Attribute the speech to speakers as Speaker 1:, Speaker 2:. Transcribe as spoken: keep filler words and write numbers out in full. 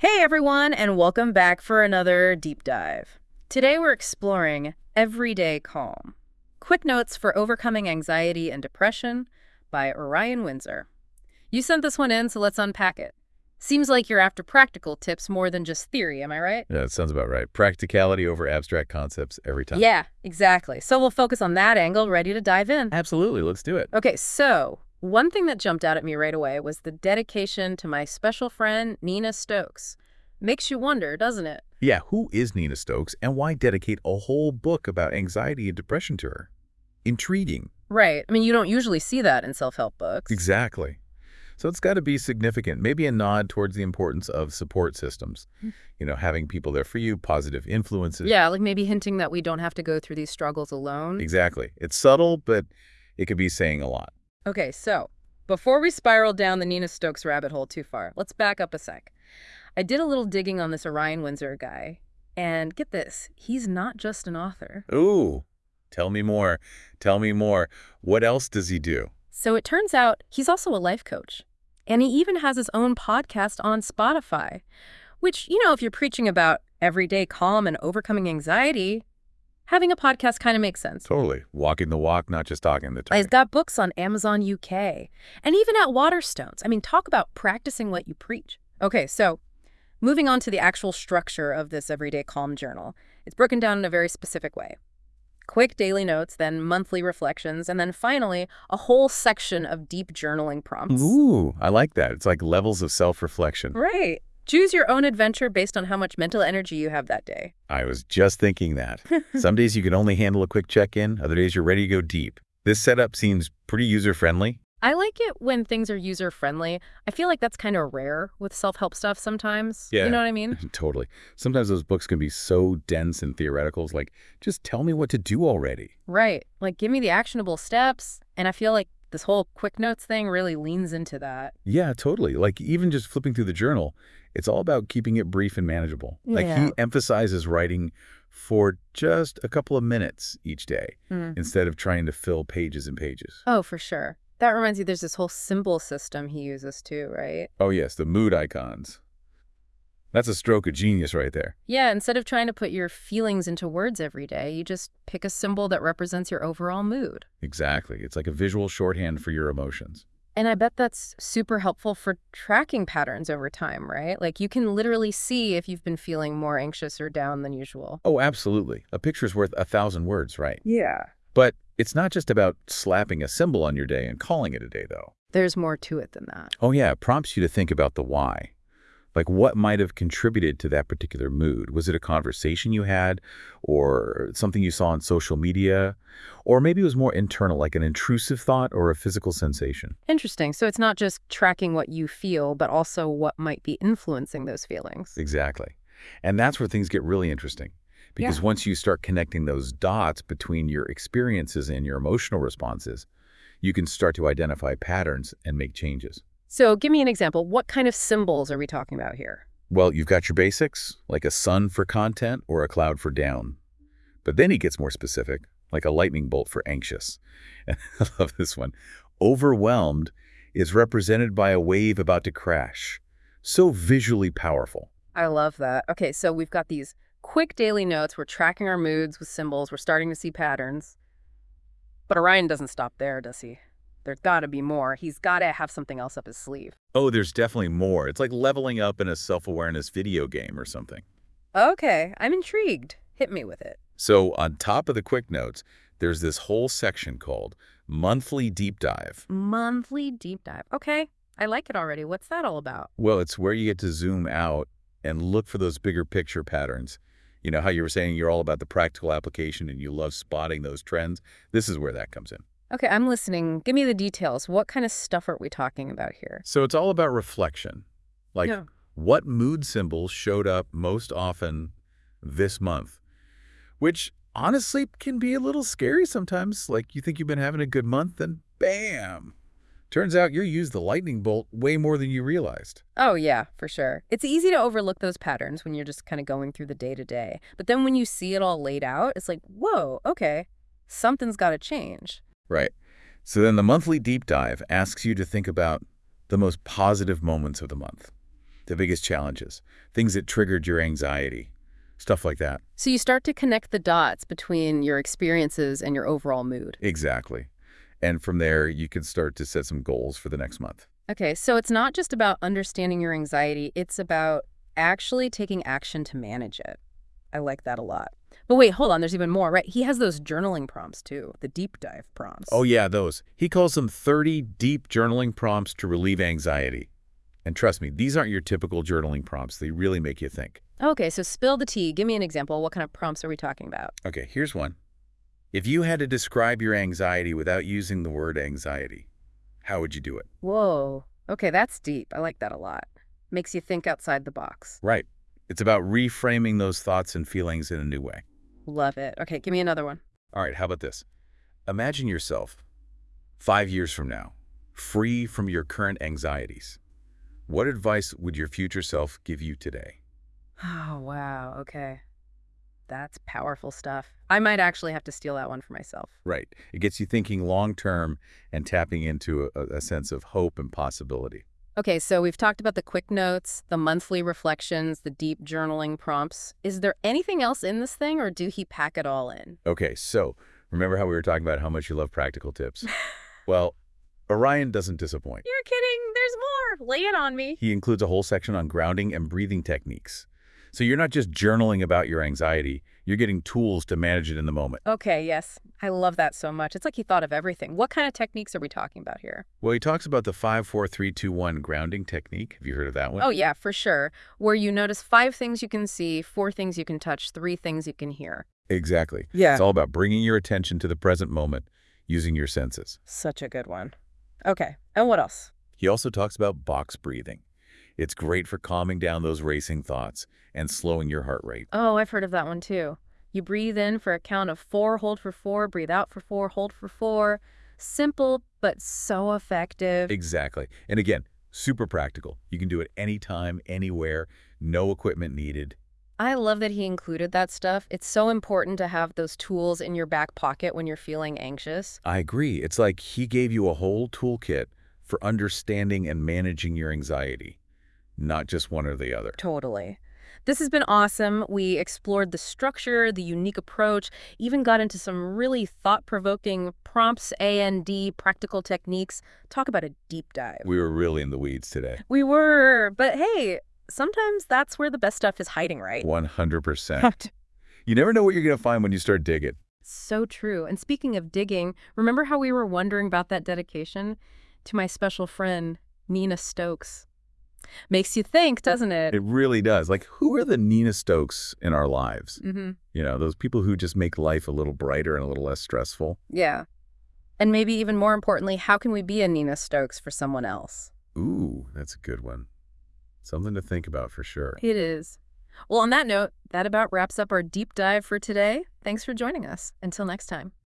Speaker 1: Hey everyone, and welcome back for another deep dive. Today we're exploring Everyday Calm. Quick Notes for Overcoming Anxiety and Depression by Orion Windsor. You sent this one in, so let's unpack it. Seems like you're after practical tips more than just theory, am I right?
Speaker 2: Yeah, that sounds about right. Practicality over abstract concepts every time.
Speaker 1: Yeah, exactly. So we'll focus on that angle, ready to dive in.
Speaker 2: Absolutely, let's do it.
Speaker 1: Okay, so one thing that jumped out at me right away was the dedication to my special friend, Nina Stokes. Makes you wonder, doesn't it?
Speaker 2: Yeah, who is Nina Stokes and why dedicate a whole book about anxiety and depression to her? Intriguing.
Speaker 1: Right. I mean, you don't usually see that in self-help books.
Speaker 2: Exactly. So it's got to be significant, maybe a nod towards the importance of support systems. You know, having people there for you, positive influences.
Speaker 1: Yeah, like maybe hinting that we don't have to go through these struggles alone.
Speaker 2: Exactly. It's subtle, but it could be saying a lot.
Speaker 1: Okay, so before we spiral down the Nina Stokes rabbit hole too far, let's back up a sec. I did a little digging on this Orion Windsor guy, and get this, he's not just an author.
Speaker 2: Ooh, tell me more. Tell me more. What else does he do?
Speaker 1: So it turns out he's also a life coach, and he even has his own podcast on Spotify, which, you know, if you're preaching about everyday calm and overcoming anxiety, having a podcast kind of makes sense.
Speaker 2: Totally. Walking the walk, not just talking the talk.
Speaker 1: He's got books on Amazon U K, and even at Waterstones. I mean, talk about practicing what you preach. Okay, so moving on to the actual structure of this Everyday Calm journal. It's broken down in a very specific way. Quick daily notes, then monthly reflections, and then finally, a whole section of deep journaling prompts.
Speaker 2: Ooh, I like that. It's like levels of self-reflection.
Speaker 1: Right. Choose your own adventure based on how much mental energy you have that day.
Speaker 2: I was just thinking that. Some days you can only handle a quick check-in. Other days you're ready to go deep. This setup seems pretty user-friendly.
Speaker 1: I like it when things are user-friendly. I feel like that's kind of rare with self-help stuff sometimes.
Speaker 2: Yeah.
Speaker 1: You know what I mean?
Speaker 2: Totally. Sometimes those books can be so dense and theoretical. It's like, just tell me what to do already.
Speaker 1: Right. Like, give me the actionable steps. And I feel like this whole quick notes thing really leans into that.
Speaker 2: Yeah, totally. Like, even just flipping through the journal, it's all about keeping it brief and manageable. Like,
Speaker 1: Yeah.
Speaker 2: he emphasizes writing for just a couple of minutes each day
Speaker 1: Mm.
Speaker 2: instead of trying to fill pages and pages.
Speaker 1: Oh, for sure. That reminds me, there's this whole symbol system he uses too, right?
Speaker 2: Oh, yes, the mood icons. That's a stroke of genius right there.
Speaker 1: Yeah, instead of trying to put your feelings into words every day, you just pick a symbol that represents your overall mood.
Speaker 2: Exactly. It's like a visual shorthand for your emotions.
Speaker 1: And I bet that's super helpful for tracking patterns over time, right? Like, you can literally see if you've been feeling more anxious or down than usual.
Speaker 2: Oh, absolutely. A picture's worth a thousand words, right?
Speaker 1: Yeah.
Speaker 2: But it's not just about slapping a symbol on your day and calling it a day, though.
Speaker 1: There's more to it than that.
Speaker 2: Oh, yeah, it prompts you to think about the why. Like, what might have contributed to that particular mood? Was it a conversation you had, or something you saw on social media? Or maybe it was more internal, like an intrusive thought or a physical sensation.
Speaker 1: Interesting. So it's not just tracking what you feel, but also what might be influencing those feelings.
Speaker 2: Exactly. And that's where things get really interesting. Because
Speaker 1: Yeah.
Speaker 2: once you start connecting those dots between your experiences and your emotional responses, you can start to identify patterns and make changes.
Speaker 1: So give me an example. What kind of symbols are we talking about here?
Speaker 2: Well, you've got your basics, like a sun for content or a cloud for down. But then he gets more specific, like a lightning bolt for anxious. And I love this one. Overwhelmed is represented by a wave about to crash. So visually powerful.
Speaker 1: I love that. Okay, so we've got these quick daily notes. We're tracking our moods with symbols. We're starting to see patterns. But Orion doesn't stop there, does he? There's got to be more. He's got to have something else up his sleeve.
Speaker 2: Oh, there's definitely more. It's like leveling up in a self-awareness video game or something.
Speaker 1: Okay, I'm intrigued. Hit me with it.
Speaker 2: So on top of the quick notes, there's this whole section called Monthly Deep Dive.
Speaker 1: Monthly deep dive. Okay, I like it already. What's that all about?
Speaker 2: Well, it's where you get to zoom out and look for those bigger picture patterns. You know how you were saying you're all about the practical application and you love spotting those trends? This is where that comes in.
Speaker 1: Okay, I'm listening. Give me the details. What kind of stuff are we talking about here?
Speaker 2: So it's all about reflection. Like,
Speaker 1: Yeah.
Speaker 2: what mood symbols showed up most often this month? Which honestly can be a little scary sometimes. Like, you think you've been having a good month, and bam! Turns out you used the lightning bolt way more than you realized.
Speaker 1: Oh, yeah, for sure. It's easy to overlook those patterns when you're just kind of going through the day-to-day. But then when you see it all laid out, it's like, whoa, okay, something's got to change.
Speaker 2: Right. So then the monthly deep dive asks you to think about the most positive moments of the month. The biggest challenges, things that triggered your anxiety, stuff like that.
Speaker 1: So you start to connect the dots between your experiences and your overall mood.
Speaker 2: Exactly. And from there, you can start to set some goals for the next month.
Speaker 1: Okay, so it's not just about understanding your anxiety, it's about actually taking action to manage it. I like that a lot. But wait, hold on, there's even more, right? He has those journaling prompts too, the deep dive prompts.
Speaker 2: Oh yeah, those. He calls them thirty deep journaling prompts to relieve anxiety. And trust me, these aren't your typical journaling prompts. They really make you think.
Speaker 1: Okay, so spill the tea. Give me an example. What kind of prompts are we talking about?
Speaker 2: Okay, here's one. If you had to describe your anxiety without using the word anxiety, how would you do it?
Speaker 1: Whoa. Okay, that's deep. I like that a lot. Makes you think outside the box.
Speaker 2: Right. It's about reframing those thoughts and feelings in a new way.
Speaker 1: Love it. Okay, give me another one.
Speaker 2: All right, how about this? Imagine yourself five years from now, free from your current anxieties. What advice would your future self give you today?
Speaker 1: Oh, wow. Okay. That's powerful stuff. I might actually have to steal that one for myself.
Speaker 2: Right. It gets you thinking long-term and tapping into a, a sense of hope and possibility.
Speaker 1: Okay, so we've talked about the quick notes, the monthly reflections, the deep journaling prompts. Is there anything else in this thing, or do he pack it all in?
Speaker 2: Okay, so remember how we were talking about how much you love practical tips? Well, Orion doesn't disappoint.
Speaker 1: You're kidding. There's more. Lay it on me.
Speaker 2: He includes a whole section on grounding and breathing techniques. So you're not just journaling about your anxiety, you're getting tools to manage it in the moment.
Speaker 1: Okay, yes. I love that so much. It's like he thought of everything. What kind of techniques are we talking about here?
Speaker 2: Well, he talks about the five, four, three, two, one grounding technique. Have you heard of that one?
Speaker 1: Oh, yeah, for sure. Where you notice five things you can see, four things you can touch, three things you can hear.
Speaker 2: Exactly.
Speaker 1: Yeah.
Speaker 2: It's all about bringing your attention to the present moment using your senses.
Speaker 1: Such a good one. Okay, and what else?
Speaker 2: He also talks about box breathing. It's great for calming down those racing thoughts and slowing your heart rate.
Speaker 1: Oh, I've heard of that one too. You breathe in for a count of four, hold for four, breathe out for four, hold for four. Simple, but so effective.
Speaker 2: Exactly. And again, super practical. You can do it anytime, anywhere, no equipment needed.
Speaker 1: I love that he included that stuff. It's so important to have those tools in your back pocket when you're feeling anxious.
Speaker 2: I agree. It's like he gave you a whole toolkit for understanding and managing your anxiety, not just one or the other.
Speaker 1: Totally. This has been awesome. We explored the structure, the unique approach, even got into some really thought-provoking prompts, A and D, practical techniques. Talk about a deep dive.
Speaker 2: We were really in the weeds today.
Speaker 1: We were, but hey, sometimes that's where the best stuff is hiding, right?
Speaker 2: one hundred percent. You never know what you're going to find when you start digging.
Speaker 1: So true. And speaking of digging, remember how we were wondering about that dedication? To my special friend, Nina Stokes. Makes you think, doesn't it?
Speaker 2: It really does. Like, who are the Nina Stokes in our lives?
Speaker 1: Mm-hmm.
Speaker 2: You know, those people who just make life a little brighter and a little less stressful.
Speaker 1: Yeah. And maybe even more importantly, how can we be a Nina Stokes for someone else?
Speaker 2: Ooh, that's a good one. Something to think about for sure.
Speaker 1: It is. Well, on that note, that about wraps up our deep dive for today. Thanks for joining us. Until next time.